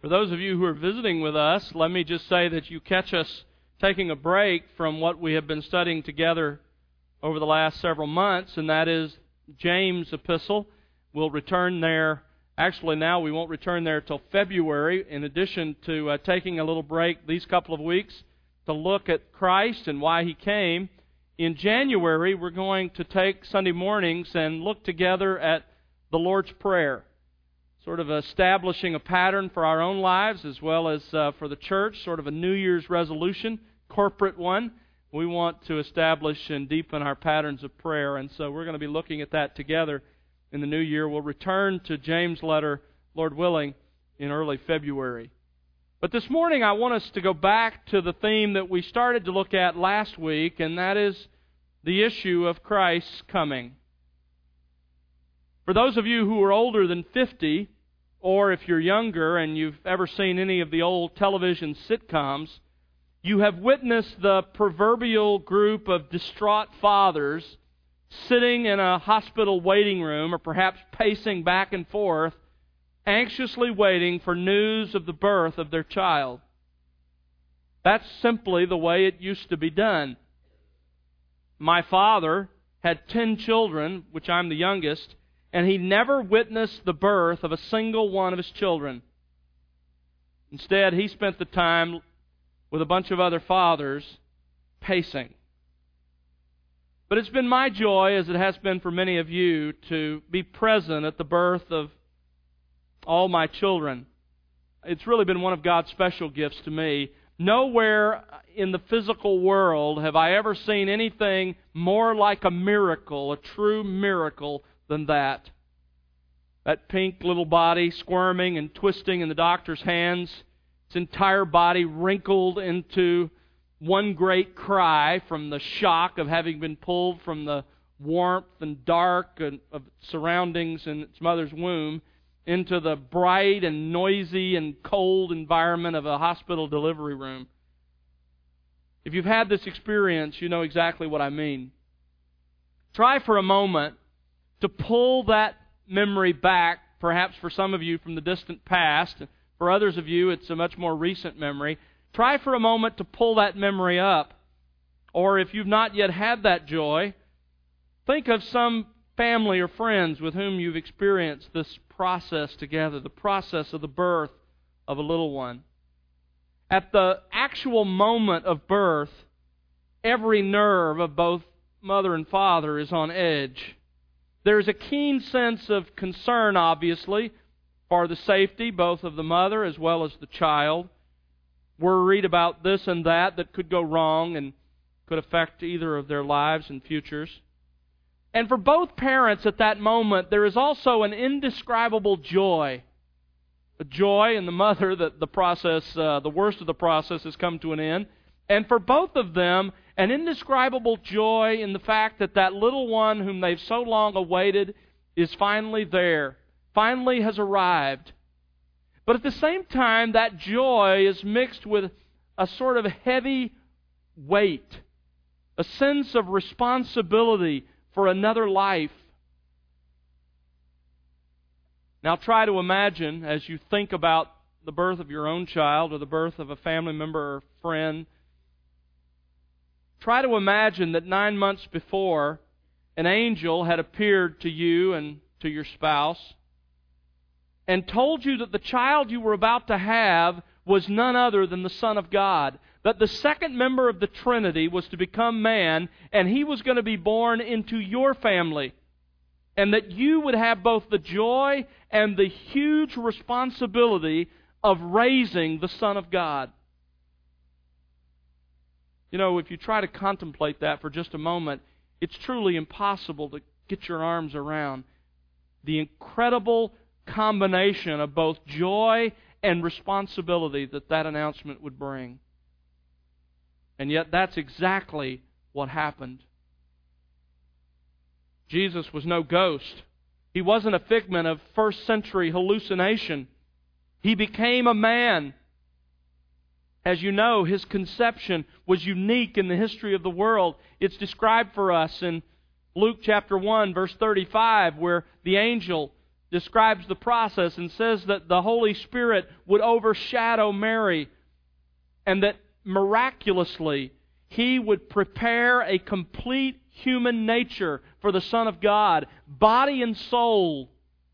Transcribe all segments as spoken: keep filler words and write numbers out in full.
For those of you who are visiting with us, let me just say that you catch us taking a break from what we have been studying together over the last several months, and that is James' epistle. We'll return there. Actually, now we won't return there till February, in addition to uh, taking a little break these couple of weeks to look at Christ and why He came. In January, we're going to take Sunday mornings and look together at the Lord's Prayer, sort of establishing a pattern for our own lives as well as uh, for the church, sort of a New Year's resolution, corporate one. We want to establish and deepen our patterns of prayer, and so we're going to be looking at that together in the new year. We'll return to James' letter, Lord willing, in early February. But this morning I want us to go back to the theme that we started to look at last week, and that is the issue of Christ's coming. For those of you who are older than fifty, or if you're younger and you've ever seen any of the old television sitcoms, you have witnessed the proverbial group of distraught fathers sitting in a hospital waiting room, or perhaps pacing back and forth, anxiously waiting for news of the birth of their child. That's simply the way it used to be done. My father had ten children, which I'm the youngest, and he never witnessed the birth of a single one of his children. Instead, he spent the time with a bunch of other fathers pacing. But it's been my joy, as it has been for many of you, to be present at the birth of all my children. It's really been one of God's special gifts to me. Nowhere in the physical world have I ever seen anything more like a miracle, a true miracle, than that. That pink little body squirming and twisting in the doctor's hands, its entire body wrinkled into one great cry from the shock of having been pulled from the warmth and dark of surroundings in its mother's womb into the bright and noisy and cold environment of a hospital delivery room. If you've had this experience, you know exactly what I mean. Try for a moment to pull that memory back, perhaps for some of you from the distant past. For others of you, it's a much more recent memory. Try for a moment to pull that memory up. Or if you've not yet had that joy, think of some family or friends with whom you've experienced this process together, the process of the birth of a little one. At the actual moment of birth, every nerve of both mother and father is on edge. There's a keen sense of concern, obviously, for the safety both of the mother as well as the child. Worried about this and that that could go wrong and could affect either of their lives and futures. And for both parents at that moment, there is also an indescribable joy. A joy in the mother that the process, uh, the worst of the process has come to an end. And for both of them, an indescribable joy in the fact that that little one whom they've so long awaited is finally there, finally has arrived. But at the same time, that joy is mixed with a sort of heavy weight, a sense of responsibility for another life. Now try to imagine, as you think about the birth of your own child or the birth of a family member or friend, try to imagine that nine months before, an angel had appeared to you and to your spouse and told you that the child you were about to have was none other than the Son of God, that the second member of the Trinity was to become man, and He was going to be born into your family, and that you would have both the joy and the huge responsibility of raising the Son of God. You know, if you try to contemplate that for just a moment, it's truly impossible to get your arms around the incredible combination of both joy and responsibility that that announcement would bring. And yet that's exactly what happened. Jesus was no ghost. He wasn't a figment of first century hallucination. He became a man. As you know, His conception was unique in the history of the world. It's described for us in Luke chapter one, verse thirty-five, where the angel describes the process and says that the Holy Spirit would overshadow Mary and that miraculously He would prepare a complete human nature for the Son of God, body and soul.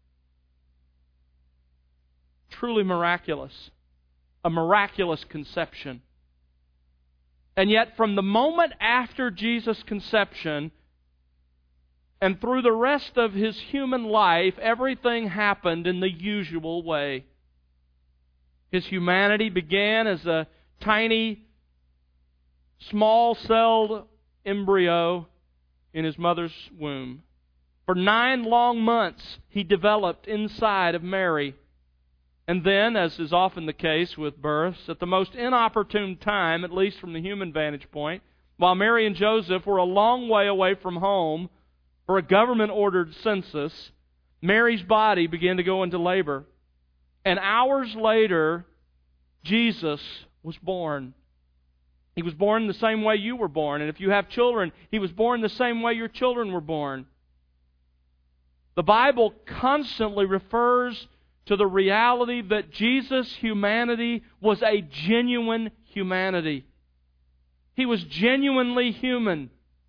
Truly miraculous. A miraculous conception. And yet from the moment after Jesus' conception and through the rest of His human life, everything happened in the usual way. His humanity began as a tiny, small-celled embryo in His mother's womb. For nine long months, He developed inside of Mary. And then, as is often the case with births, at the most inopportune time, at least from the human vantage point, while Mary and Joseph were a long way away from home for a government-ordered census, Mary's body began to go into labor. And hours later, Jesus was born. He was born the same way you were born. And if you have children, He was born the same way your children were born. The Bible constantly refers to the reality that Jesus' humanity was a genuine humanity. He was genuinely human.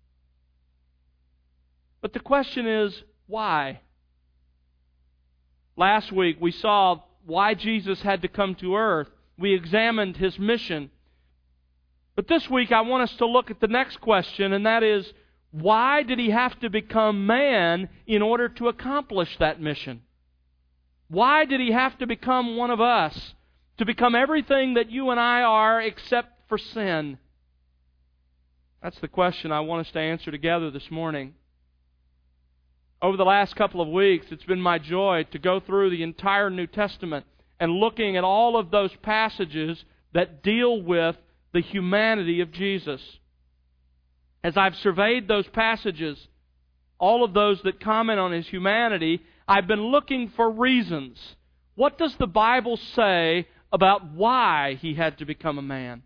But the question is, why? Last week we saw why Jesus had to come to earth. We examined His mission. But this week I want us to look at the next question, and that is, why did He have to become man in order to accomplish that mission? Why did He have to become one of us? To become everything that you and I are except for sin? That's the question I want us to answer together this morning. Over the last couple of weeks, it's been my joy to go through the entire New Testament and looking at all of those passages that deal with the humanity of Jesus. As I've surveyed those passages, all of those that comment on His humanity, I've been looking for reasons. What does the Bible say about why He had to become a man?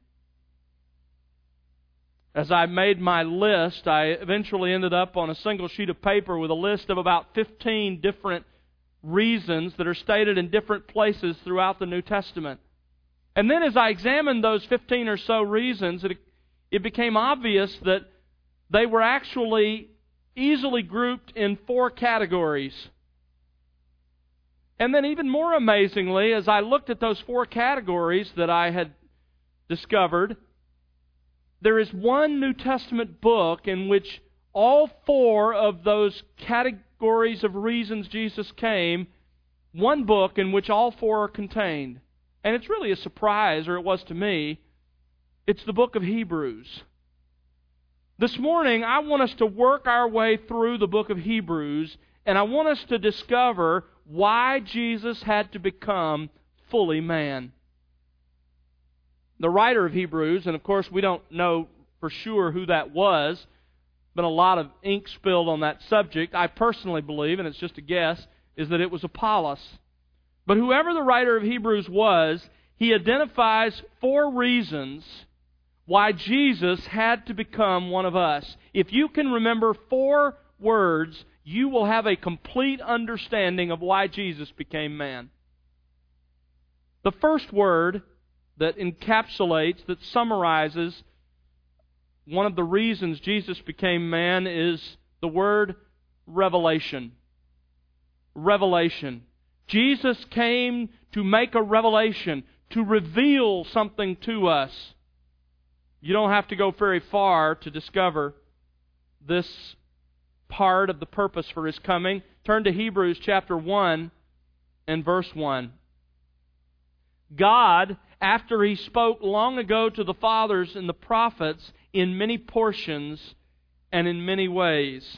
As I made my list, I eventually ended up on a single sheet of paper with a list of about fifteen different reasons that are stated in different places throughout the New Testament. And then as I examined those fifteen or so reasons, it, it became obvious that they were actually easily grouped in four categories. And then even more amazingly, as I looked at those four categories that I had discovered, there is one New Testament book in which all four of those categories of reasons Jesus came, one book in which all four are contained. And it's really a surprise, or it was to me. It's the book of Hebrews. This morning, I want us to work our way through the book of Hebrews, and I want us to discover why Jesus had to become fully man. The writer of Hebrews, and of course we don't know for sure who that was, there's been a lot of ink spilled on that subject. I personally believe, and it's just a guess, is that it was Apollos. But whoever the writer of Hebrews was, he identifies four reasons why Jesus had to become one of us. If you can remember four words, you will have a complete understanding of why Jesus became man. The first word that encapsulates, that summarizes one of the reasons Jesus became man is the word revelation. Revelation. Jesus came to make a revelation, to reveal something to us. You don't have to go very far to discover this part of the purpose for His coming. Turn to Hebrews chapter one and verse one. God, after He spoke long ago to the fathers and the prophets in many portions and in many ways.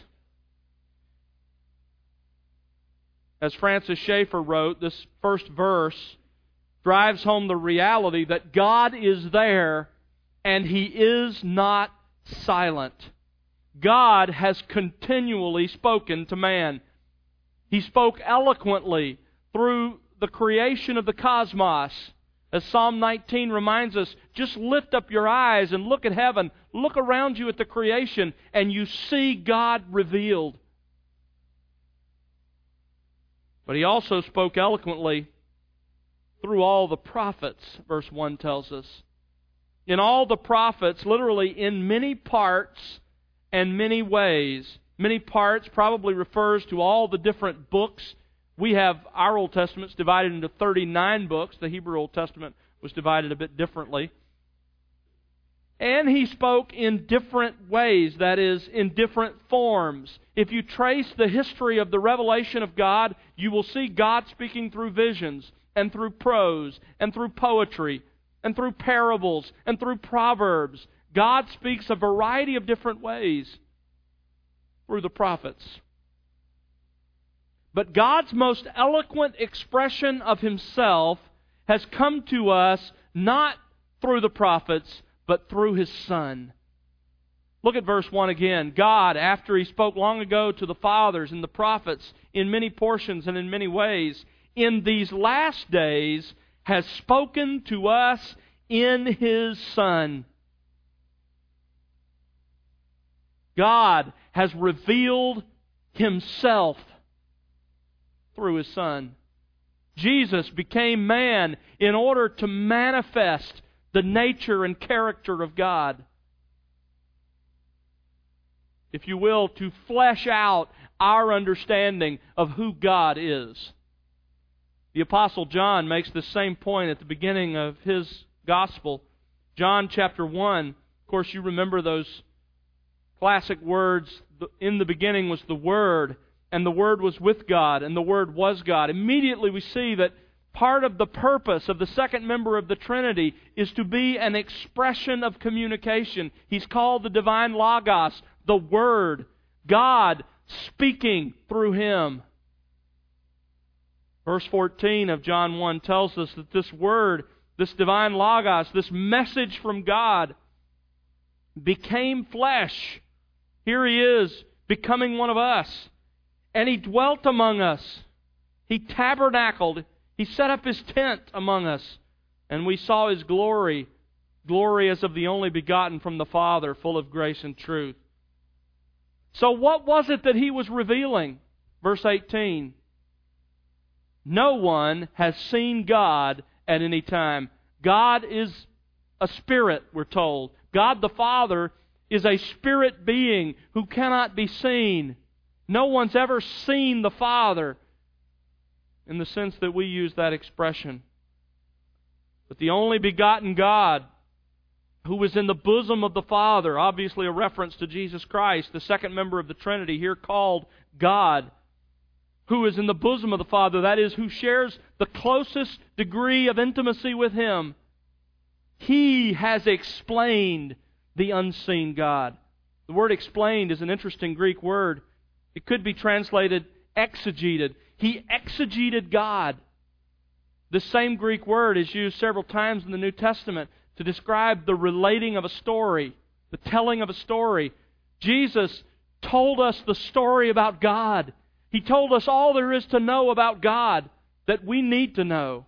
As Francis Schaeffer wrote, this first verse drives home the reality that God is there and He is not silent. God has continually spoken to man. He spoke eloquently through the creation of the cosmos. As Psalm nineteen reminds us, just lift up your eyes and look at heaven. Look around you at the creation and you see God revealed. But He also spoke eloquently through all the prophets, verse one tells us. In all the prophets, literally in many parts and many ways. Many parts probably refers to all the different books. We have our Old Testament's divided into thirty-nine books. The Hebrew Old Testament was divided a bit differently. And He spoke in different ways, that is, in different forms. If you trace the history of the revelation of God, you will see God speaking through visions, and through prose, and through poetry, and through parables, and through proverbs. God speaks a variety of different ways through the prophets. But God's most eloquent expression of Himself has come to us not through the prophets, but through His Son. Look at verse one again. God, after He spoke long ago to the fathers and the prophets in many portions and in many ways, in these last days has spoken to us in His Son. God has revealed Himself through His Son. Jesus became man in order to manifest the nature and character of God. If you will, to flesh out our understanding of who God is. The Apostle John makes the same point at the beginning of his Gospel. John chapter one, of course you remember those classic words, in the beginning was the Word, and the Word was with God, and the Word was God. Immediately we see that part of the purpose of the second member of the Trinity is to be an expression of communication. He's called the Divine Logos, the Word, God speaking through Him. Verse fourteen of John one tells us that this Word, this Divine Logos, this message from God, became flesh. Here He is, becoming one of us. And He dwelt among us. He tabernacled. He set up His tent among us. And we saw His glory, glory as of the only begotten from the Father, full of grace and truth. So what was it that He was revealing? Verse eighteen. No one has seen God at any time. God is a spirit, we're told. God the Father is a spirit being who cannot be seen. No one's ever seen the Father in the sense that we use that expression. But the only begotten God, who was in the bosom of the Father, obviously a reference to Jesus Christ, the second member of the Trinity, here called God, who is in the bosom of the Father, that is, who shares the closest degree of intimacy with Him. He has explained the unseen God. The word explained is an interesting Greek word. It could be translated exegeted. He exegeted God. This same Greek word is used several times in the New Testament to describe the relating of a story, the telling of a story. Jesus told us the story about God. He told us all there is to know about God that we need to know.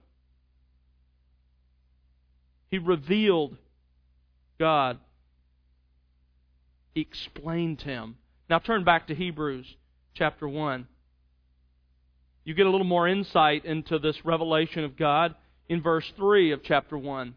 He revealed God. He explained Him. Now turn back to Hebrews chapter one. You get a little more insight into this revelation of God in verse three of chapter one.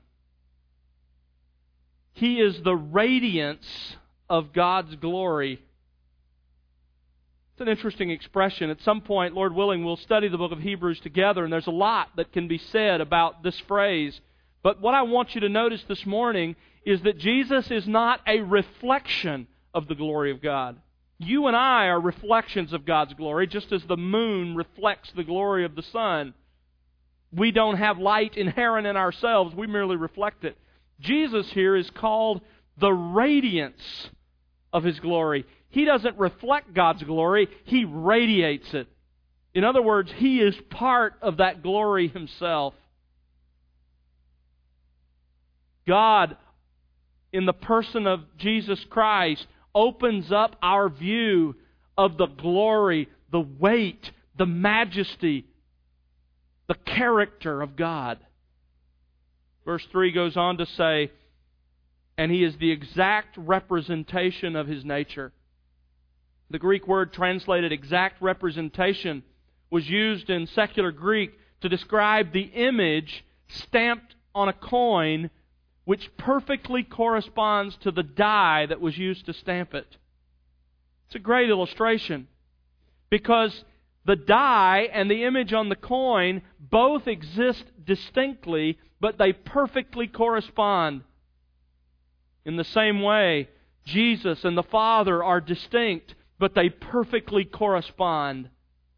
He is the radiance of God's glory. It's an interesting expression. At some point, Lord willing, we'll study the book of Hebrews together, and there's a lot that can be said about this phrase. But what I want you to notice this morning is that Jesus is not a reflection of the glory of God. You and I are reflections of God's glory, just as the moon reflects the glory of the sun. We don't have light inherent in ourselves. We merely reflect it. Jesus here is called the radiance of His glory. He doesn't reflect God's glory. He radiates it. In other words, He is part of that glory Himself. God, in the person of Jesus Christ, opens up our view of the glory, the weight, the majesty, the character of God. Verse three goes on to say, and He is the exact representation of His nature. The Greek word translated exact representation was used in secular Greek to describe the image stamped on a coin which perfectly corresponds to the die that was used to stamp it. It's a great illustration because the die and the image on the coin both exist distinctly, but they perfectly correspond. In the same way, Jesus and the Father are distinct, but they perfectly correspond.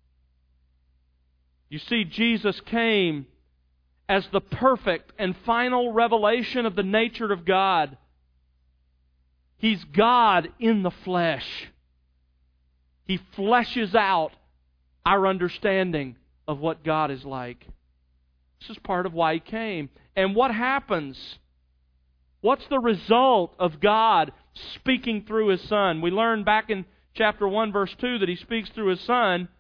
You see, Jesus came as the perfect and final revelation of the nature of God. He's God in the flesh. He fleshes out our understanding of what God is like. This is part of why He came. And what happens? What's the result of God speaking through His Son? We learned back in chapter one, verse two, that He speaks through His Son.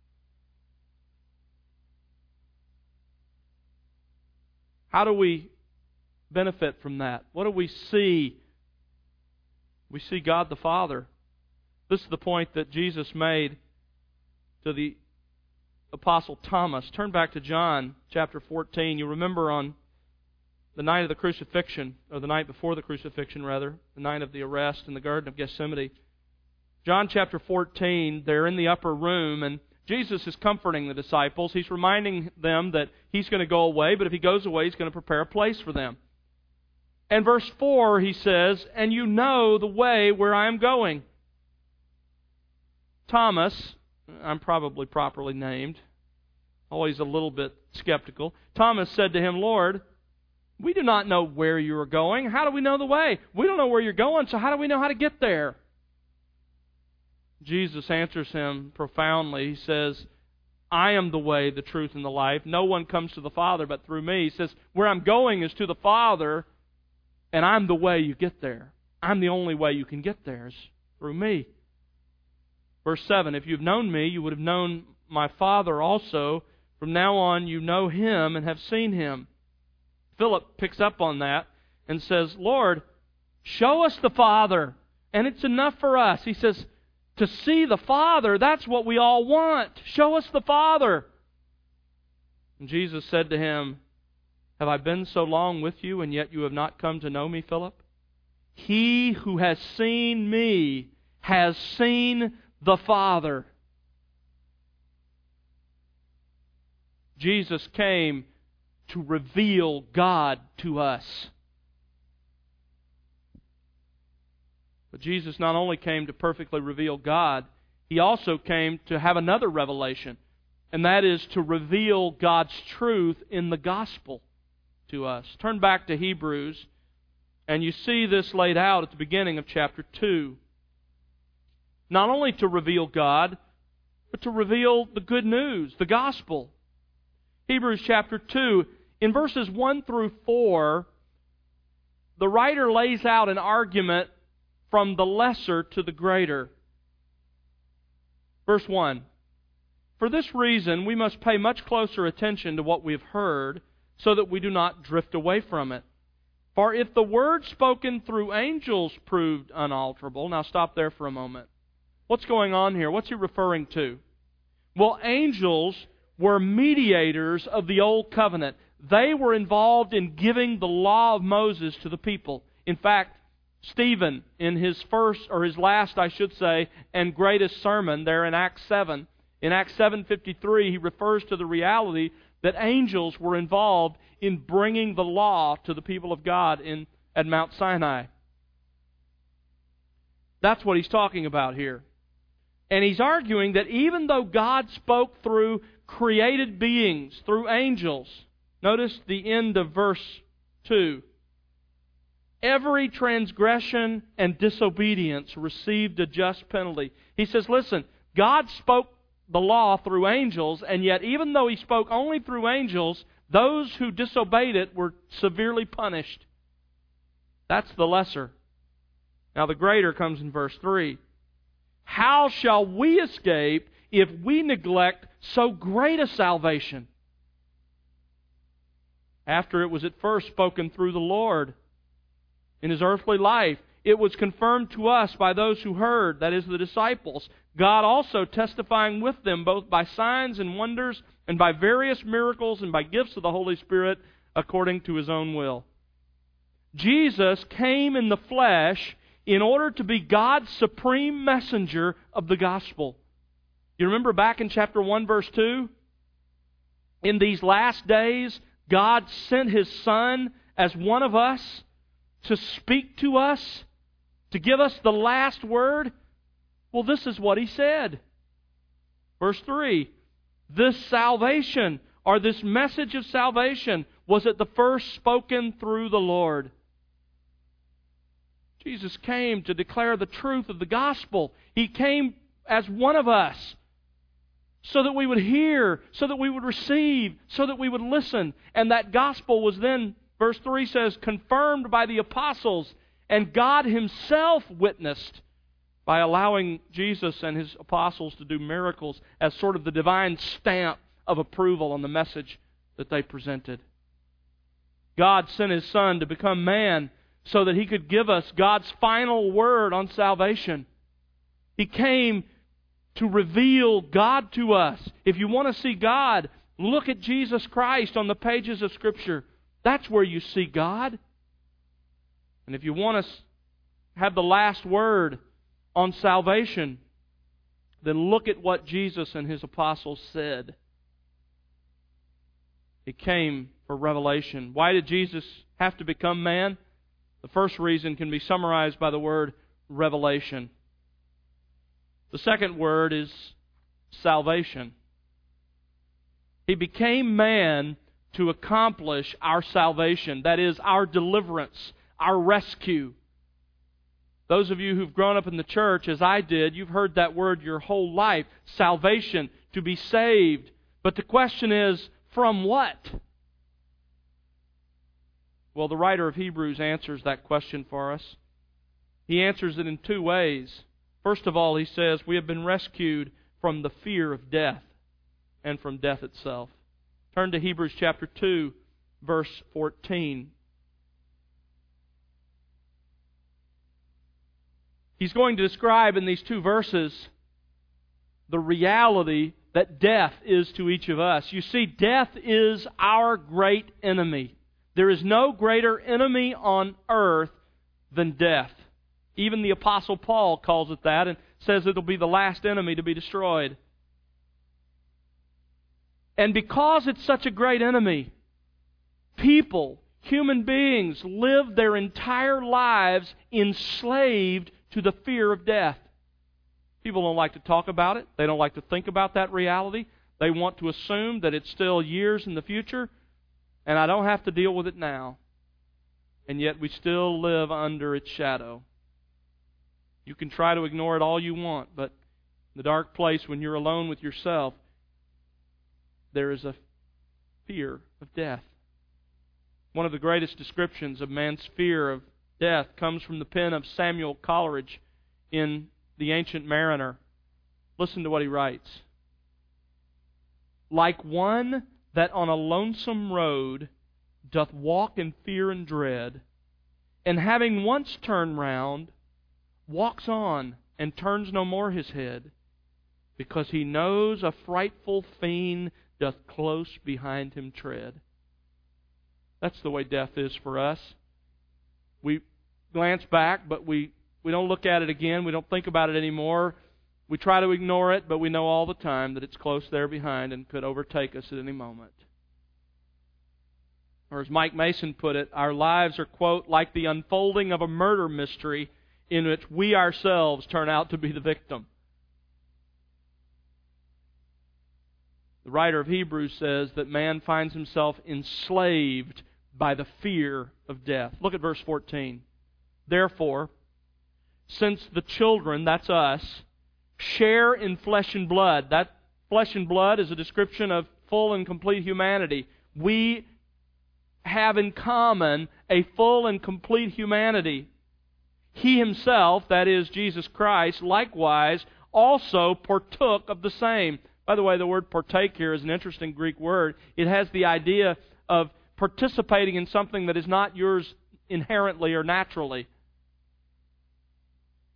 How do we benefit from that? What do we see? We see God the Father. This is the point that Jesus made to the Apostle Thomas. Turn back to John chapter fourteen. You remember on the night of the crucifixion, or the night before the crucifixion rather, the night of the arrest in the Garden of Gethsemane. John chapter fourteen, they're in the upper room, and Jesus is comforting the disciples. He's reminding them that He's going to go away, but if He goes away, He's going to prepare a place for them. And verse four, He says, "And you know the way where I am going." Thomas, I'm probably properly named, always a little bit skeptical. Thomas said to Him, "Lord, we do not know where you are going. How do we know the way? We don't know where you're going, so how do we know how to get there?" Jesus answers him profoundly. He says, "I am the way, the truth, and the life. No one comes to the Father but through me." He says, where I'm going is to the Father, and I'm the way you get there. I'm the only way you can get there is through me. Verse seven, "If you've known me, you would have known my Father also. From now on you know Him and have seen Him." Philip picks up on that and says, "Lord, show us the Father, and it's enough for us." He says, to see the Father, that's what we all want. Show us the Father. And Jesus said to him, "Have I been so long with you, and yet you have not come to know me, Philip? He who has seen me has seen the Father." Jesus came to reveal God to us. But Jesus not only came to perfectly reveal God, He also came to have another revelation, and that is to reveal God's truth in the gospel to us. Turn back to Hebrews, and you see this laid out at the beginning of chapter two. Not only to reveal God, but to reveal the good news, the gospel. Hebrews chapter two, in verses one through four, the writer lays out an argument from the lesser to the greater. Verse one, "For this reason we must pay much closer attention to what we have heard, so that we do not drift away from it. For if the word spoken through angels proved unalterable..." Now stop there for a moment. What's going on here? What's he referring to? Well, angels were mediators of the Old Covenant. They were involved in giving the law of Moses to the people. In fact, Stephen, in his first, or his last, I should say, and greatest sermon there in Acts seven, in Acts seven fifty-three, he refers to the reality that angels were involved in bringing the law to the people of God in at Mount Sinai. That's what he's talking about here. And he's arguing that even though God spoke through created beings, through angels, notice the end of verse two. "Every transgression and disobedience received a just penalty." He says, listen, God spoke the law through angels, and yet even though He spoke only through angels, those who disobeyed it were severely punished. That's the lesser. Now the greater comes in verse three. "How shall we escape if we neglect so great a salvation? After it was at first spoken through the Lord in His earthly life, it was confirmed to us by those who heard, that is, the disciples, God also testifying with them both by signs and wonders and by various miracles and by gifts of the Holy Spirit according to His own will. Jesus came in the flesh in order to be God's supreme messenger of the gospel. You remember back in chapter one, verse two? In these last days, God sent His Son as one of us to speak to us, to give us the last word. Well, this is what He said. Verse three, this salvation, or this message of salvation, was at the first spoken through the Lord. Jesus came to declare the truth of the gospel. He came as one of us, so that we would hear, so that we would receive, so that we would listen. And that gospel was then, verse three says, confirmed by the apostles, and God Himself witnessed by allowing Jesus and His apostles to do miracles as sort of the divine stamp of approval on the message that they presented. God sent His Son to become man so that He could give us God's final word on salvation. He came to reveal God to us. If you want to see God, look at Jesus Christ on the pages of Scripture. That's where you see God. And if you want to have the last word on salvation, then look at what Jesus and His apostles said. He came for revelation. Why did Jesus have to become man? The first reason can be summarized by the word revelation. The second word is salvation. He became man to accomplish our salvation, that is, our deliverance, our rescue. Those of you who've grown up in the church, as I did, you've heard that word your whole life, salvation, to be saved. But the question is, from what? Well, the writer of Hebrews answers that question for us. He answers it in two ways. First of all, he says, we have been rescued from the fear of death and from death itself. Turn to Hebrews chapter two, verse fourteen. He's going to describe in these two verses the reality that death is to each of us. You see, death is our great enemy. There is no greater enemy on earth than death. Even the Apostle Paul calls it that and says it'll be the last enemy to be destroyed. And because it's such a great enemy, people, human beings, live their entire lives enslaved to the fear of death. People don't like to talk about it. They don't like to think about that reality. They want to assume that it's still years in the future, and I don't have to deal with it now. And yet we still live under its shadow. You can try to ignore it all you want, but in the dark place when you're alone with yourself, there is a fear of death. One of the greatest descriptions of man's fear of death comes from the pen of Samuel Coleridge in The Ancient Mariner. Listen to what he writes. Like one that on a lonesome road doth walk in fear and dread, and having once turned round, walks on and turns no more his head, because he knows a frightful fiend doth close behind him tread. That's the way death is for us. We glance back, but we, we don't look at it again. We don't think about it anymore. We try to ignore it, but we know all the time that it's close there behind and could overtake us at any moment. Or as Mike Mason put it, our lives are, quote, like the unfolding of a murder mystery in which we ourselves turn out to be the victim. The writer of Hebrews says that man finds himself enslaved by the fear of death. Look at verse fourteen. Therefore, since the children, that's us, share in flesh and blood. That flesh and blood is a description of full and complete humanity. We have in common a full and complete humanity. He Himself, that is Jesus Christ, likewise also partook of the same. By the way, the word partake here is an interesting Greek word. It has the idea of participating in something that is not yours inherently or naturally.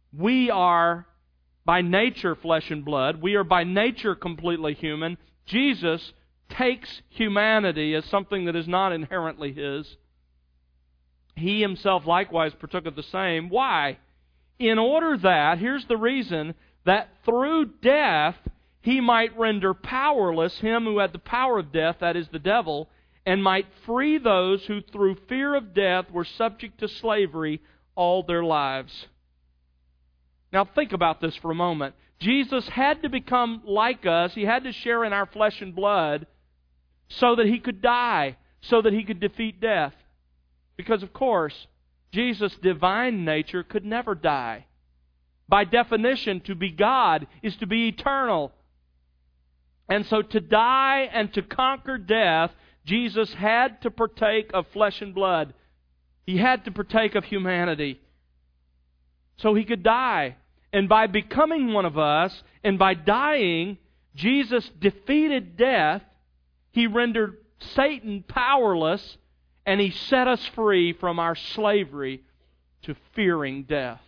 We are by nature flesh and blood. We are by nature completely human. Jesus takes humanity as something that is not inherently His. He Himself likewise partook of the same. Why? In order that, here's the reason, that through death He might render powerless him who had the power of death, that is the devil, and might free those who through fear of death were subject to slavery all their lives. Now think about this for a moment. Jesus had to become like us. He had to share in our flesh and blood so that He could die, so that He could defeat death. Because, of course, Jesus' divine nature could never die. By definition, to be God is to be eternal. And so to die and to conquer death, Jesus had to partake of flesh and blood. He had to partake of humanity so He could die. And by becoming one of us, and by dying, Jesus defeated death. He rendered Satan powerless, and He set us free from our slavery to fearing death.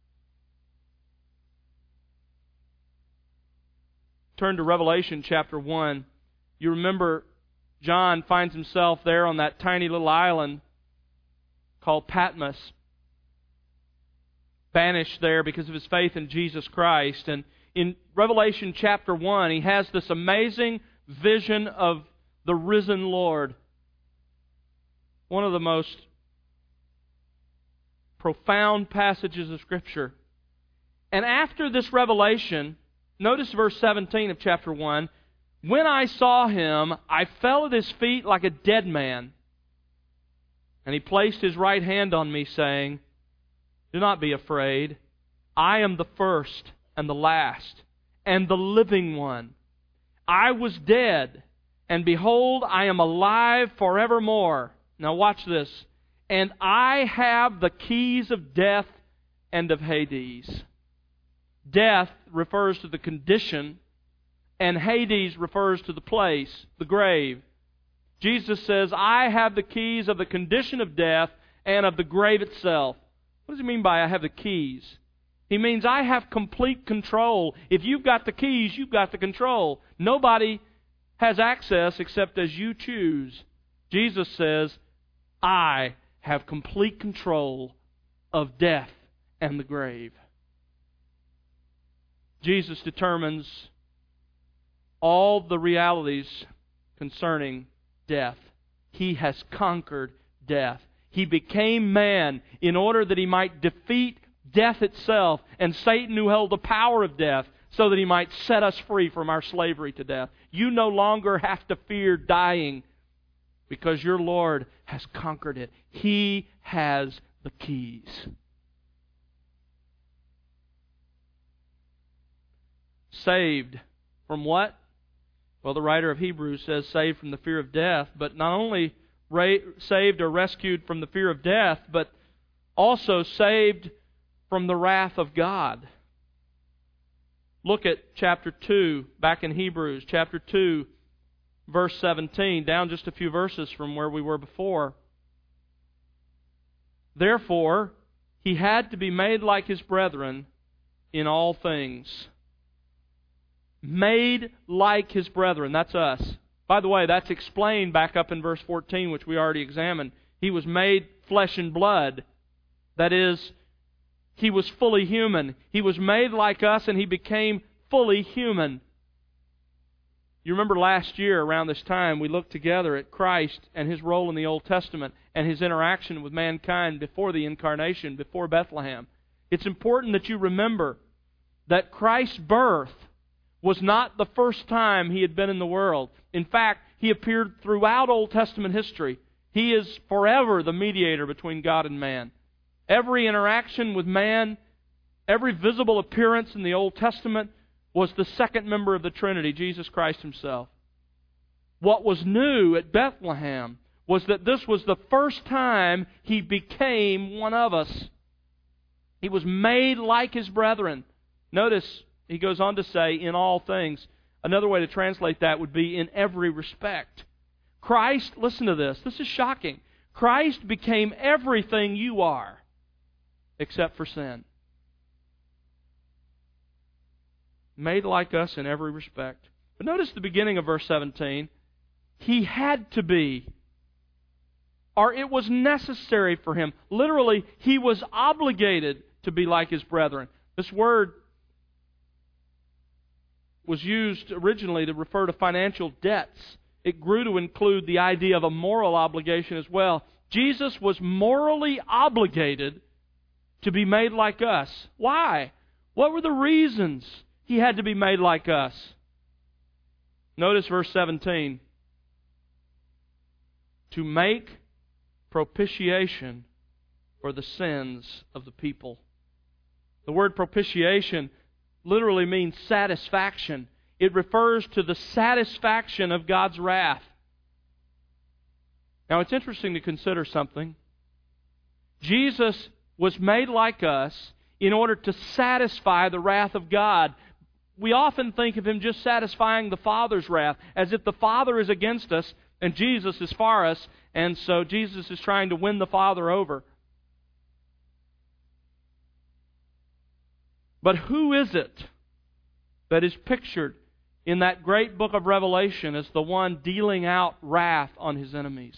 Turn to Revelation chapter one. You remember John finds himself there on that tiny little island called Patmos, banished there because of his faith in Jesus Christ. And in Revelation chapter one, he has this amazing vision of the risen Lord. One of the most profound passages of Scripture. And after this revelation, notice verse seventeen of chapter one, when I saw Him, I fell at His feet like a dead man. And He placed His right hand on me, saying, do not be afraid. I am the first and the last, and the living one. I was dead, and behold, I am alive forevermore. Now watch this. And I have the keys of death and of Hades. Death refers to the condition, and Hades refers to the place, the grave. Jesus says, I have the keys of the condition of death and of the grave itself. What does He mean by I have the keys? He means I have complete control. If you've got the keys, you've got the control. Nobody has access except as you choose. Jesus says, I have complete control of death and the grave. Jesus determines all the realities concerning death. He has conquered death. He became man in order that He might defeat death itself and Satan who held the power of death, so that He might set us free from our slavery to death. You no longer have to fear dying because your Lord has conquered it. He has the keys. Saved from what? Well, the writer of Hebrews says saved from the fear of death, but not only saved or rescued from the fear of death, but also saved from the wrath of God. Look at chapter two, back in Hebrews, chapter two, verse seventeen, down just a few verses from where we were before. Therefore, He had to be made like His brethren in all things. Made like His brethren, that's us. By the way, that's explained back up in verse fourteen, which we already examined. He was made flesh and blood. That is, He was fully human. He was made like us, and He became fully human. You remember last year, around this time, we looked together at Christ and His role in the Old Testament and His interaction with mankind before the Incarnation, before Bethlehem. It's important that you remember that Christ's birth was not the first time He had been in the world. In fact, He appeared throughout Old Testament history. He is forever the mediator between God and man. Every interaction with man, every visible appearance in the Old Testament was the second member of the Trinity, Jesus Christ Himself. What was new at Bethlehem was that this was the first time He became one of us. He was made like His brethren. Notice, he goes on to say, in all things. Another way to translate that would be in every respect. Christ, listen to this, this is shocking. Christ became everything you are, except for sin. Made like us in every respect. But notice the beginning of verse seventeen. He had to be. Or it was necessary for him. Literally, he was obligated to be like his brethren. This word was used originally to refer to financial debts. It grew to include the idea of a moral obligation as well. Jesus was morally obligated to be made like us. Why? What were the reasons he had to be made like us? Notice verse seventeen. To make propitiation for the sins of the people. The word propitiation literally means satisfaction. It refers to the satisfaction of God's wrath. Now, it's interesting to consider something. Jesus was made like us in order to satisfy the wrath of God. We often think of Him just satisfying the Father's wrath, as if the Father is against us and Jesus is for us, and so Jesus is trying to win the Father over. But who is it that is pictured in that great book of Revelation as the one dealing out wrath on His enemies?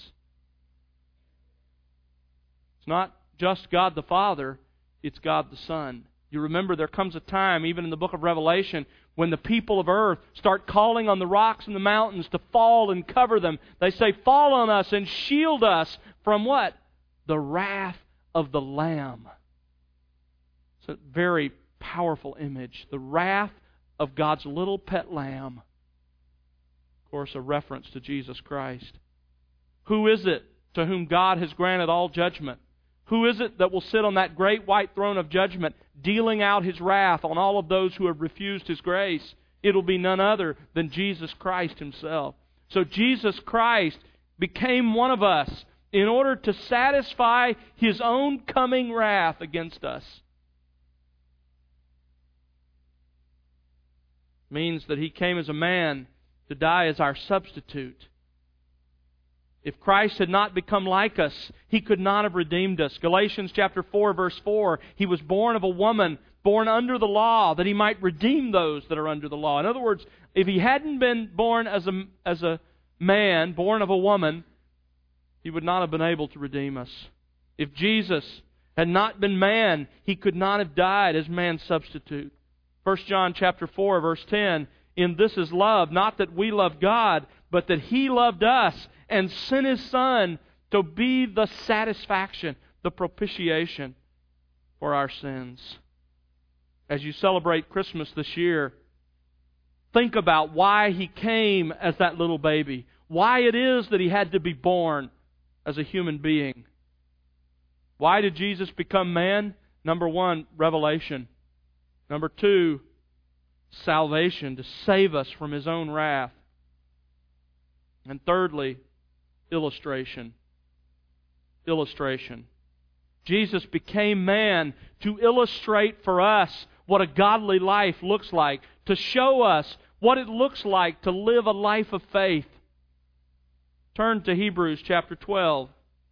It's not just God the Father, it's God the Son. You remember there comes a time, even in the book of Revelation, when the people of earth start calling on the rocks and the mountains to fall and cover them. They say, fall on us and shield us from what? The wrath of the Lamb. It's a very powerful image. The wrath of God's little pet lamb. Of course, a reference to Jesus Christ. Who is it to whom God has granted all judgment? Who is it that will sit on that great white throne of judgment, dealing out His wrath on all of those who have refused His grace? It'll be none other than Jesus Christ Himself. So Jesus Christ became one of us in order to satisfy His own coming wrath against us. It means that He came as a man to die as our substitute. If Christ had not become like us, He could not have redeemed us. Galatians chapter four, verse four, He was born of a woman, born under the law, that He might redeem those that are under the law. In other words, if He hadn't been born as a, as a man, born of a woman, He would not have been able to redeem us. If Jesus had not been man, He could not have died as man's substitute. First John chapter four, verse ten, in this is love, not that we love God, but that He loved us and sent His Son to be the satisfaction, the propitiation for our sins. As you celebrate Christmas this year, think about why He came as that little baby. Why it is that He had to be born as a human being. Why did Jesus become man? Number one, revelation. Number two, salvation, to save us from His own wrath. And thirdly, illustration. Illustration. Jesus became man to illustrate for us what a godly life looks like, to show us what it looks like to live a life of faith. Turn to Hebrews chapter twelve.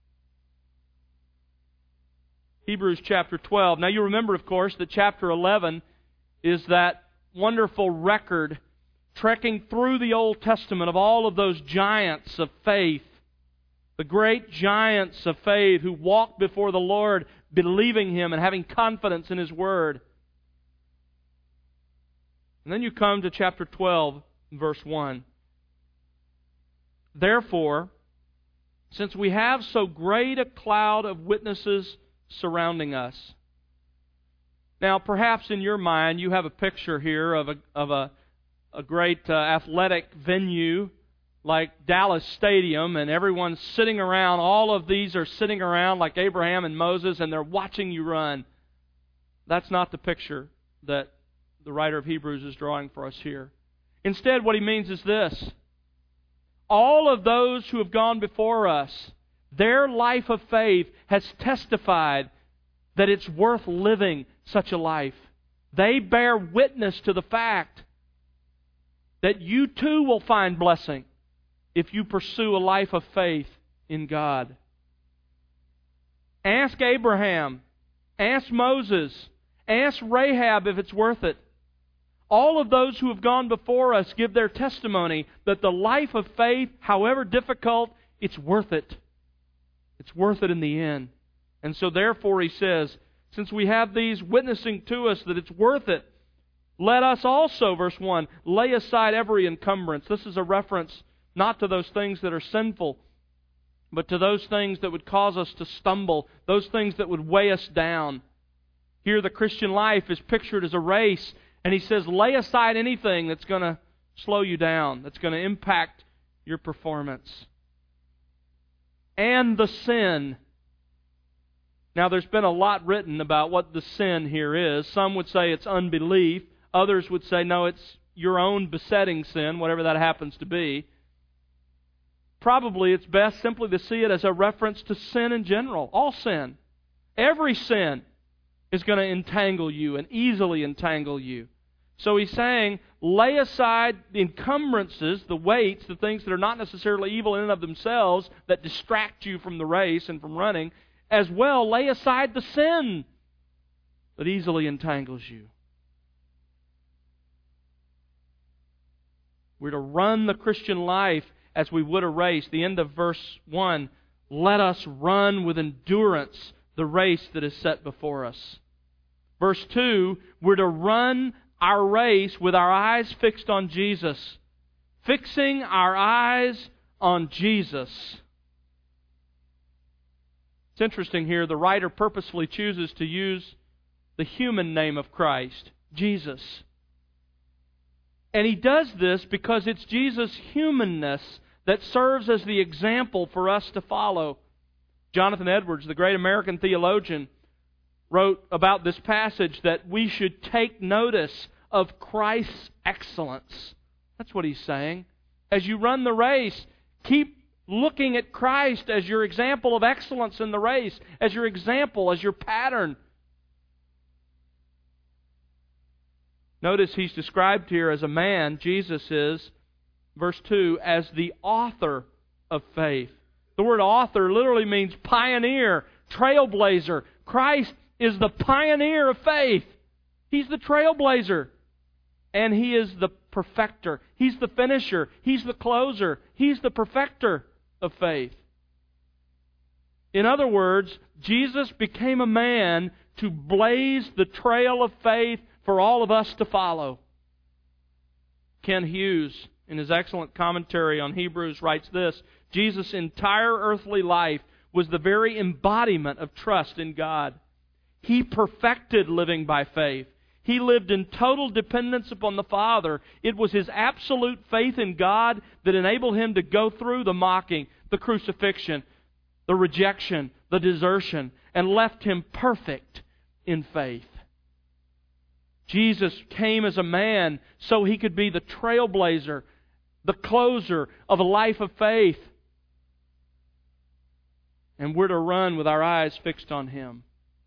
Hebrews chapter twelve. Now you remember, of course, that chapter eleven is that wonderful record trekking through the Old Testament of all of those giants of faith. The great giants of faith who walked before the Lord, believing Him and having confidence in His Word. And then you come to chapter twelve, verse one. Therefore, since we have so great a cloud of witnesses surrounding us. Now, perhaps in your mind you have a picture here of a of a, a great uh, athletic venue like Dallas Stadium, and everyone's sitting around. All of these are sitting around like Abraham and Moses, and they're watching you run. That's not the picture that the writer of Hebrews is drawing for us here. Instead, what he means is this. All of those who have gone before us, their life of faith has testified that it's worth living such a life. They bear witness to the fact that you too will find blessing if you pursue a life of faith in God. Ask Abraham. Ask Moses. Ask Rahab if it's worth it. All of those who have gone before us give their testimony that the life of faith, however difficult, it's worth it. It's worth it in the end. And so therefore he says, since we have these witnessing to us that it's worth it, let us also, verse one, lay aside every encumbrance. This is a reference not to those things that are sinful, but to those things that would cause us to stumble, those things that would weigh us down. Here the Christian life is pictured as a race, and he says, lay aside anything that's going to slow you down, that's going to impact your performance. And the sin. Now there's been a lot written about what the sin here is. Some would say it's unbelief. Others would say, no, it's your own besetting sin, whatever that happens to be. Probably it's best simply to see it as a reference to sin in general. All sin. Every sin is going to entangle you and easily entangle you. So he's saying, lay aside the encumbrances, the weights, the things that are not necessarily evil in and of themselves that distract you from the race and from running. As well, lay aside the sin that easily entangles you. We're to run the Christian life as we would a race. The end of verse one, let us run with endurance the race that is set before us. Verse two, we're to run our race with our eyes fixed on Jesus. Fixing our eyes on Jesus. It's interesting here, the writer purposefully chooses to use the human name of Christ, Jesus. And he does this because it's Jesus' humanness that serves as the example for us to follow. Jonathan Edwards, the great American theologian, wrote about this passage that we should take notice of Christ's excellence. That's what he's saying. As you run the race, keep looking at Christ as your example of excellence in the race, as your example, as your pattern. Notice he's described here as a man, Jesus is, verse two, as the author of faith. The word author literally means pioneer, trailblazer. Christ is the pioneer of faith. He's the trailblazer. And He is the perfecter. He's the finisher. He's the closer. He's the perfecter of faith. In other words, Jesus became a man to blaze the trail of faith for all of us to follow. Ken Hughes, in his excellent commentary on Hebrews, writes this: Jesus' entire earthly life was the very embodiment of trust in God. He perfected living by faith. He lived in total dependence upon the Father. It was His absolute faith in God that enabled Him to go through the mocking, the crucifixion, the rejection, the desertion, and left Him perfect in faith. Jesus came as a man so He could be the trailblazer, the closer of a life of faith. And we're to run with our eyes fixed on Him.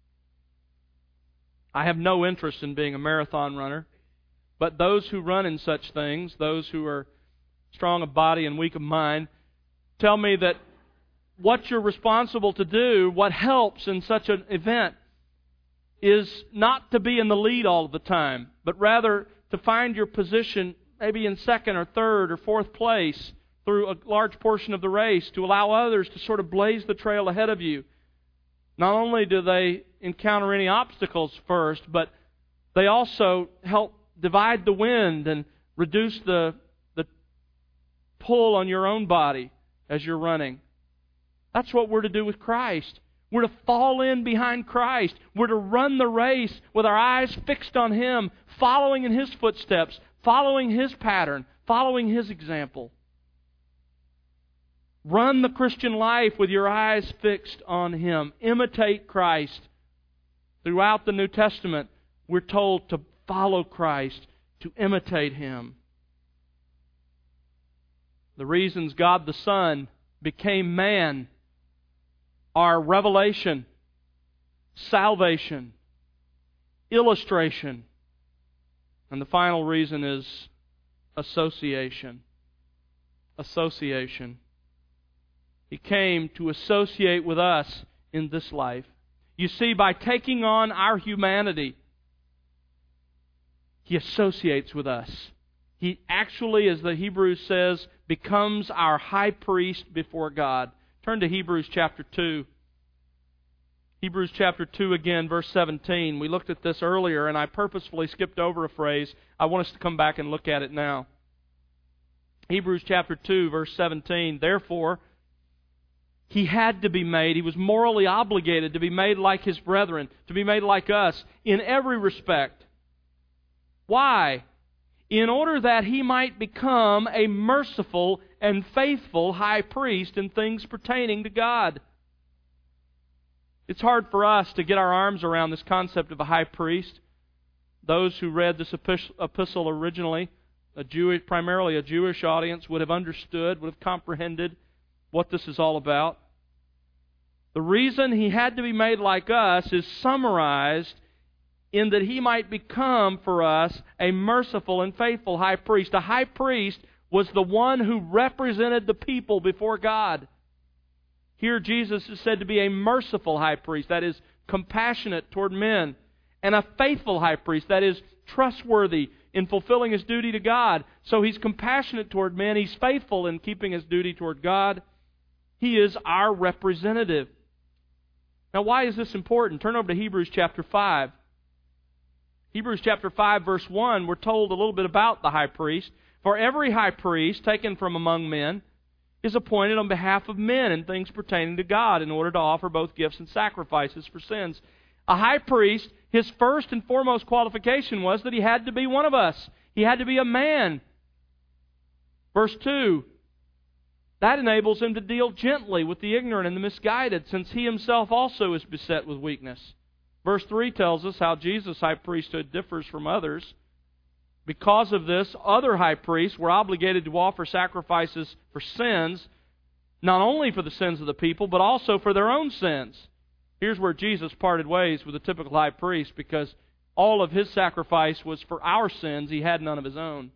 I have no interest in being a marathon runner, but those who run in such things, those who are strong of body and weak of mind, tell me that what you're responsible to do, what helps in such an event, is not to be in the lead all the time, but rather to find your position maybe in second or third or fourth place through a large portion of the race, to allow others to sort of blaze the trail ahead of you. Not only do they encounter any obstacles first, but they also help divide the wind and reduce the, the pull on your own body as you're running. That's what we're to do with Christ. We're to fall in behind Christ. We're to run the race with our eyes fixed on Him, following in His footsteps, following His pattern, following His example. Run the Christian life with your eyes fixed on Him. Imitate Christ. Throughout the New Testament, we're told to follow Christ, to imitate Him. The reasons God the Son became man are revelation, salvation, illustration, and the final reason is association. Association. He came to associate with us in this life. You see, by taking on our humanity, He associates with us. He actually, as the Hebrews says, becomes our high priest before God. Turn to Hebrews chapter two. Hebrews chapter two again, verse seventeen. We looked at this earlier, and I purposefully skipped over a phrase. I want us to come back and look at it now. Hebrews chapter two, verse seventeen. Therefore, He had to be made, He was morally obligated to be made like His brethren, to be made like us in every respect. Why? In order that He might become a merciful and faithful high priest in things pertaining to God. It's hard for us to get our arms around this concept of a high priest. Those who read this epistle originally, a Jewish, primarily a Jewish audience, would have understood, would have comprehended what this is all about. The reason He had to be made like us is summarized in that He might become for us a merciful and faithful high priest. A high priest was the one who represented the people before God. Here Jesus is said to be a merciful high priest, that is, compassionate toward men, and a faithful high priest, that is, trustworthy in fulfilling His duty to God. So He's compassionate toward men, He's faithful in keeping His duty toward God. He is our representative. Now, why is this important? Turn over to Hebrews chapter five. Hebrews chapter five, verse one, we're told a little bit about the high priest. For every high priest taken from among men is appointed on behalf of men in things pertaining to God in order to offer both gifts and sacrifices for sins. A high priest, his first and foremost qualification was that he had to be one of us. He had to be a man. Verse two, that enables him to deal gently with the ignorant and the misguided, since he himself also is beset with weakness. Verse three tells us how Jesus' high priesthood differs from others. Because of this, other high priests were obligated to offer sacrifices for sins, not only for the sins of the people, but also for their own sins. Here's where Jesus parted ways with the typical high priest, because all of His sacrifice was for our sins. He had none of His own.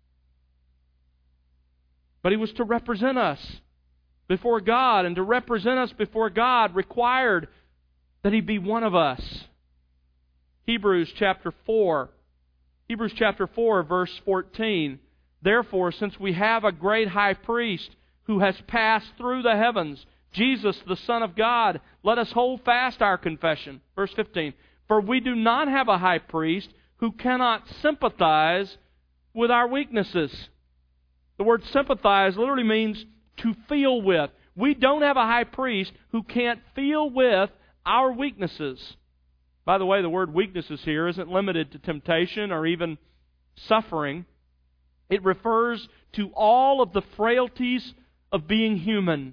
But He was to represent us before God, and to represent us before God required that He be one of us. Hebrews chapter four. Hebrews chapter four, verse fourteen. Therefore, since we have a great high priest who has passed through the heavens, Jesus, the Son of God, let us hold fast our confession. Verse fifteen. For we do not have a high priest who cannot sympathize with our weaknesses. The word sympathize literally means to feel with. We don't have a high priest who can't feel with our weaknesses. By the way, the word weaknesses here isn't limited to temptation or even suffering. It refers to all of the frailties of being human.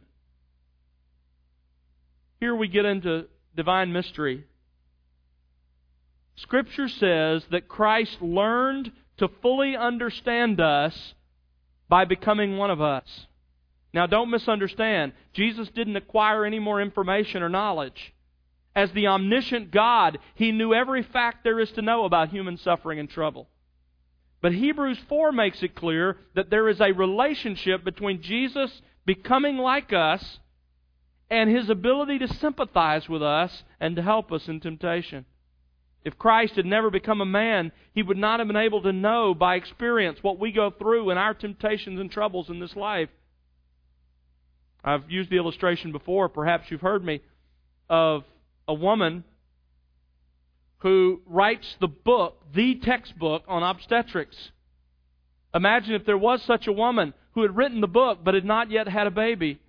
Here we get into divine mystery. Scripture says that Christ learned to fully understand us by becoming one of us. Now, don't misunderstand. Jesus didn't acquire any more information or knowledge. As the omniscient God, He knew every fact there is to know about human suffering and trouble. But Hebrews four makes it clear that there is a relationship between Jesus becoming like us and His ability to sympathize with us and to help us in temptation. If Christ had never become a man, He would not have been able to know by experience what we go through in our temptations and troubles in this life. I've used the illustration before, perhaps you've heard me, of a woman who writes the book, the textbook on obstetrics. Imagine if there was such a woman who had written the book but had not yet had a baby.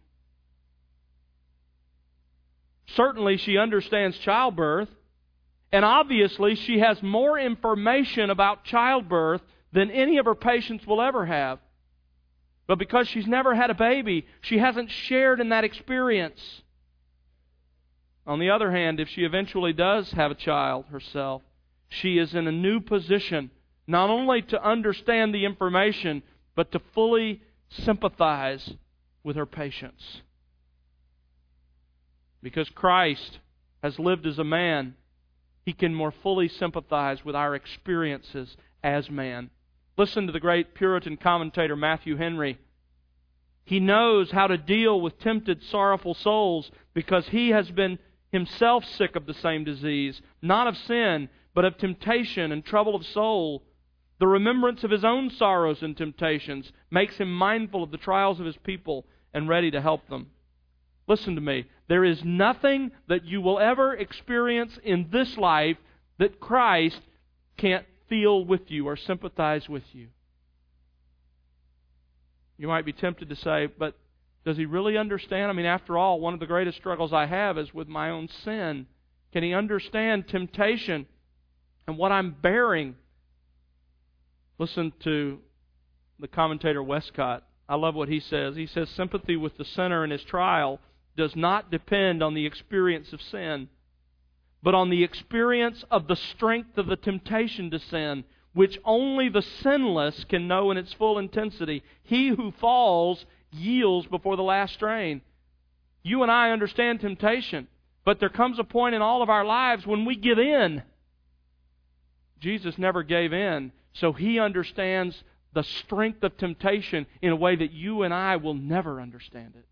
Certainly she understands childbirth, and obviously she has more information about childbirth than any of her patients will ever have. But because she's never had a baby, she hasn't shared in that experience. On the other hand, if she eventually does have a child herself, she is in a new position, not only to understand the information, but to fully sympathize with her patients. Because Christ has lived as a man, He can more fully sympathize with our experiences as man. Listen to the great Puritan commentator Matthew Henry. He knows how to deal with tempted, sorrowful souls because he has been himself sick of the same disease, not of sin, but of temptation and trouble of soul. The remembrance of His own sorrows and temptations makes Him mindful of the trials of His people and ready to help them. Listen to me. There is nothing that you will ever experience in this life that Christ can't feel with you or sympathize with you. You might be tempted to say, but does He really understand? I mean, after all, one of the greatest struggles I have is with my own sin. Can He understand temptation and what I'm bearing? Listen to the commentator Westcott. I love what he says. He says, sympathy with the sinner in his trial does not depend on the experience of sin, but on the experience of the strength of the temptation to sin, which only the sinless can know in its full intensity. He who falls yields before the last strain. You and I understand temptation, but there comes a point in all of our lives when we give in. Jesus never gave in, so He understands the strength of temptation in a way that you and I will never understand it.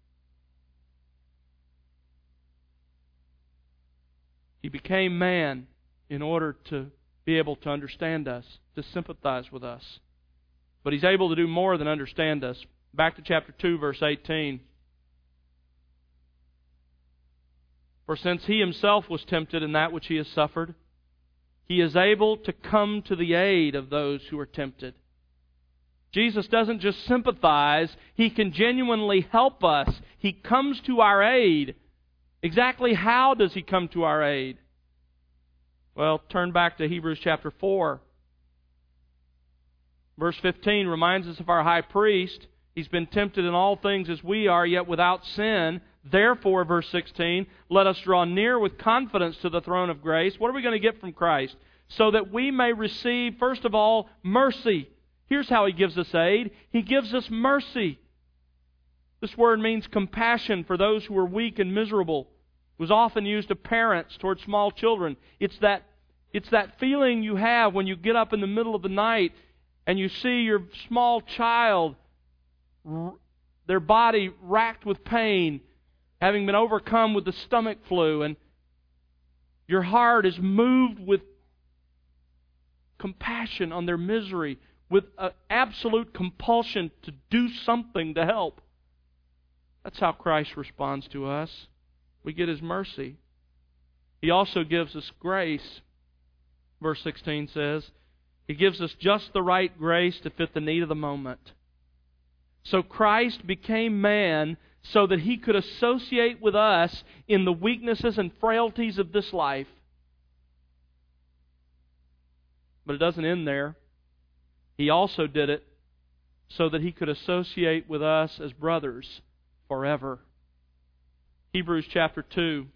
He became man in order to be able to understand us, to sympathize with us. But He's able to do more than understand us. Back to chapter two, verse eighteen. For since He Himself was tempted in that which He has suffered, He is able to come to the aid of those who are tempted. Jesus doesn't just sympathize, He can genuinely help us. He comes to our aid. Exactly how does He come to our aid? Well, turn back to Hebrews chapter four. Verse fifteen reminds us of our high priest. He's been tempted in all things as we are, yet without sin. Therefore, verse sixteen, let us draw near with confidence to the throne of grace. What are we going to get from Christ? So that we may receive, first of all, mercy. Here's how He gives us aid. He gives us mercy. This word means compassion for those who are weak and miserable. It was often used of parents towards small children. It's that, it's that feeling you have when you get up in the middle of the night and you see your small child, their body racked with pain, having been overcome with the stomach flu, and your heart is moved with compassion on their misery, with an absolute compulsion to do something to help. That's how Christ responds to us. We get His mercy. He also gives us grace. Verse sixteen says, He gives us just the right grace to fit the need of the moment. So Christ became man so that He could associate with us in the weaknesses and frailties of this life. But it doesn't end there. He also did it so that He could associate with us as brothers forever. Hebrews chapter two,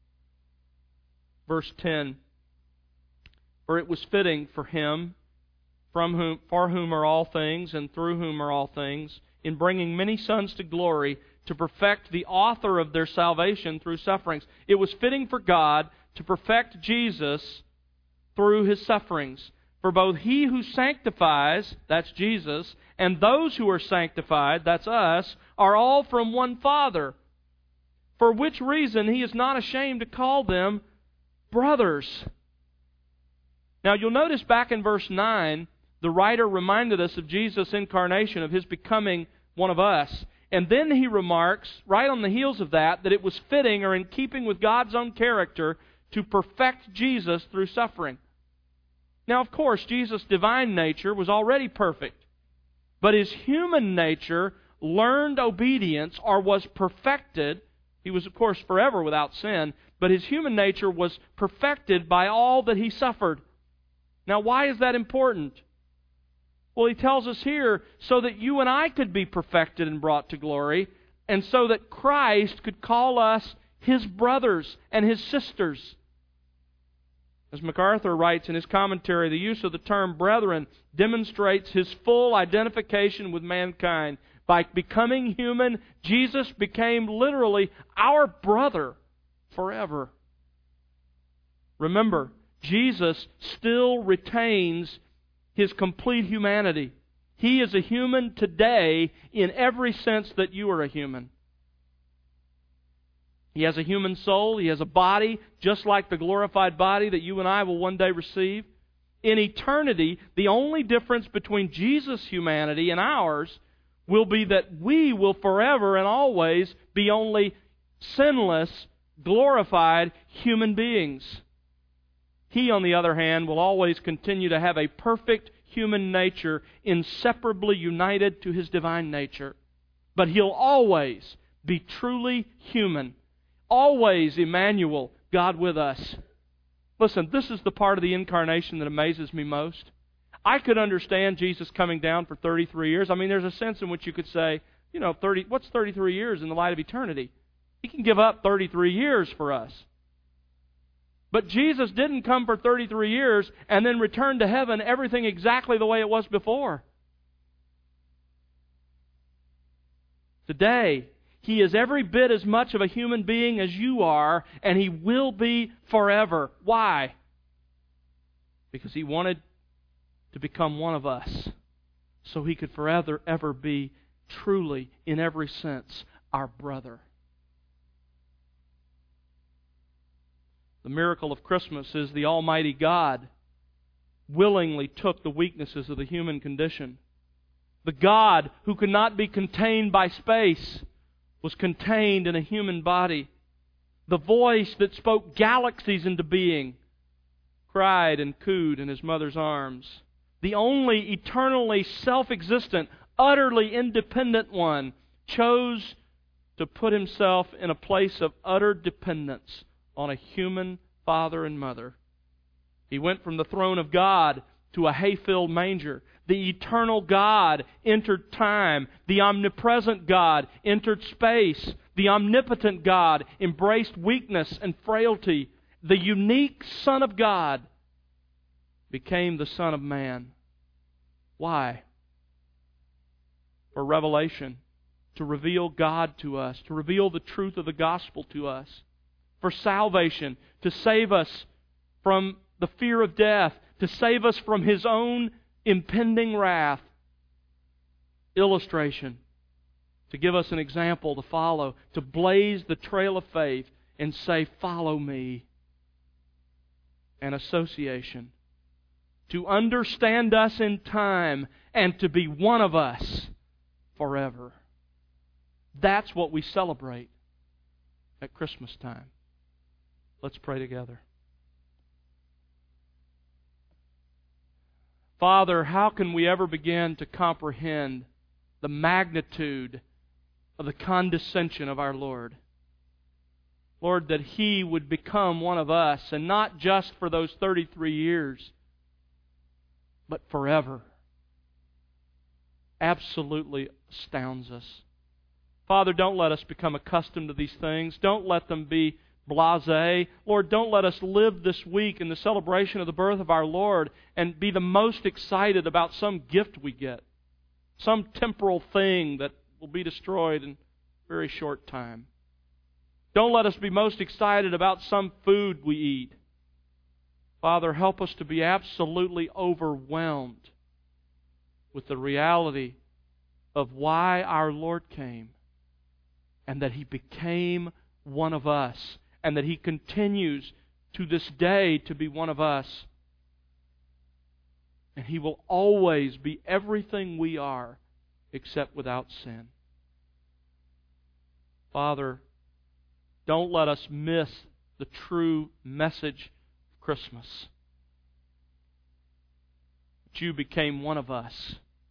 verse ten. For it was fitting for Him, from whom, for whom are all things, and through whom are all things, in bringing many sons to glory, to perfect the author of their salvation through sufferings. It was fitting for God to perfect Jesus through His sufferings. For both He who sanctifies, that's Jesus, and those who are sanctified, that's us, are all from one Father. For which reason He is not ashamed to call them brothers. Now you'll notice back in verse nine, the writer reminded us of Jesus' incarnation, of His becoming one of us. And then he remarks, right on the heels of that, that it was fitting or in keeping with God's own character to perfect Jesus through suffering. Now, of course, Jesus' divine nature was already perfect, but His human nature learned obedience or was perfected. He was, of course, forever without sin, but His human nature was perfected by all that He suffered. Now, why is that important? Well, He tells us here, so that you and I could be perfected and brought to glory, and so that Christ could call us His brothers and His sisters. As MacArthur writes in his commentary, the use of the term brethren demonstrates His full identification with mankind. By becoming human, Jesus became literally our brother forever. Remember, Jesus still retains His complete humanity. He is a human today in every sense that you are a human. He has a human soul. He has a body, just like the glorified body that you and I will one day receive. In eternity, the only difference between Jesus' humanity and ours will be that we will forever and always be only sinless, glorified human beings. He, on the other hand, will always continue to have a perfect human nature inseparably united to His divine nature. But He'll always be truly human. Always Emmanuel, God with us. Listen, this is the part of the incarnation that amazes me most. I could understand Jesus coming down for thirty-three years. I mean, there's a sense in which you could say, you know, thirty. What's thirty-three years in the light of eternity? He can give up thirty-three years for us. But Jesus didn't come for thirty-three years and then return to heaven everything exactly the way it was before. Today, He is every bit as much of a human being as you are, and He will be forever. Why? Because He wanted to become one of us, so He could forever ever be truly, in every sense, our brother. The miracle of Christmas is the Almighty God willingly took the weaknesses of the human condition. The God who could not be contained by space was contained in a human body. The voice that spoke galaxies into being cried and cooed in His mother's arms. The only eternally self-existent, utterly independent one chose to put Himself in a place of utter dependence on a human father and mother. He went from the throne of God to a hay-filled manger. The eternal God entered time. The omnipresent God entered space. The omnipotent God embraced weakness and frailty. The unique Son of God became the Son of Man. Why? For revelation, to reveal God to us, to reveal the truth of the gospel to us. For salvation, to save us from the fear of death, to save us from His own impending wrath. Illustration, to give us an example to follow, to blaze the trail of faith and say, "Follow me." And association, to understand us in time and to be one of us forever. That's what we celebrate at Christmas time. Let's pray together. Father, how can we ever begin to comprehend the magnitude of the condescension of our Lord? Lord, that He would become one of us, and not just for those thirty-three years, but forever, absolutely astounds us. Father, don't let us become accustomed to these things. Don't let them be blasé. Lord, don't let us live this week in the celebration of the birth of our Lord and be the most excited about some gift we get, some temporal thing that will be destroyed in a very short time. Don't let us be most excited about some food we eat. Father, help us to be absolutely overwhelmed with the reality of why our Lord came, and that He became one of us, and that He continues to this day to be one of us. And He will always be everything we are, except without sin. Father, don't let us miss the true message of Christmas. That You became one of us.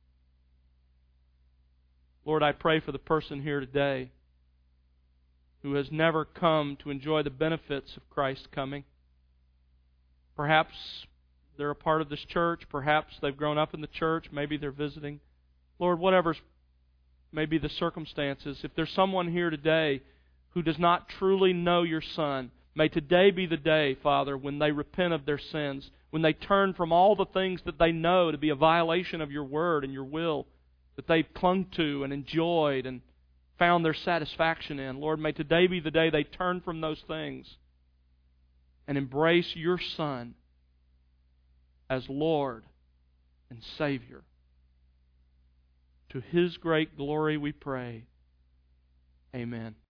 Lord, I pray for the person here today who has never come to enjoy the benefits of Christ's coming. Perhaps they're a part of this church. Perhaps they've grown up in the church. Maybe they're visiting. Lord, whatever may be the circumstances, if there's someone here today who does not truly know Your Son, may today be the day, Father, when they repent of their sins, when they turn from all the things that they know to be a violation of Your Word and Your will, that they've clung to and enjoyed and found their satisfaction in. Lord, may today be the day they turn from those things and embrace Your Son as Lord and Savior. To His great glory we pray. Amen.